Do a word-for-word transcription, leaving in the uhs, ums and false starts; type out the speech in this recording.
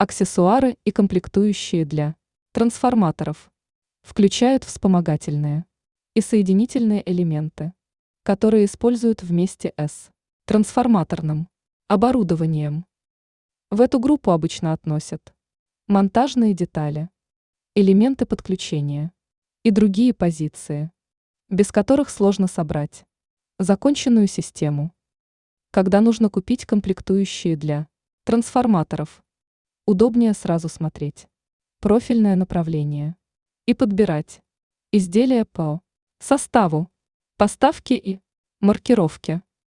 Аксессуары и комплектующие для трансформаторов включают вспомогательные и соединительные элементы, которые используют вместе с трансформаторным оборудованием. В эту группу обычно относят монтажные детали, элементы подключения и другие позиции, без которых сложно собрать законченную систему. Когда нужно купить комплектующие для трансформаторов, удобнее сразу смотреть профильное направление и подбирать изделия по составу, поставке и маркировке.